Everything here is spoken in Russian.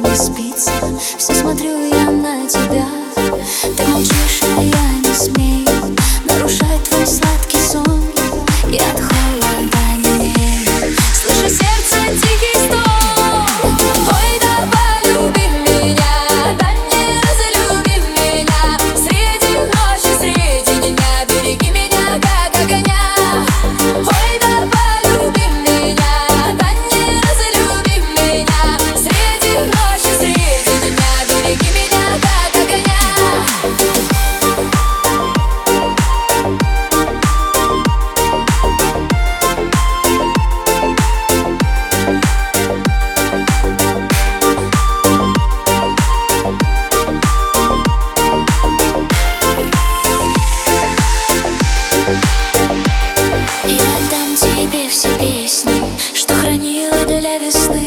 не спится. Все смотрю я на тебя. Ты молчишь, а я не смею нарушать твой сладкий сон. Я от холода немею. Слышу сердце тихий стон. Ой, да полюби меня, да не разлюби меня. Среди ночи, среди дня береги меня, как огня. Ой, да полюби меня, да не разлюби меня. Среди ночи, среди дня береги меня, как огня. Я отдам тебе все песни, что хранила для весны.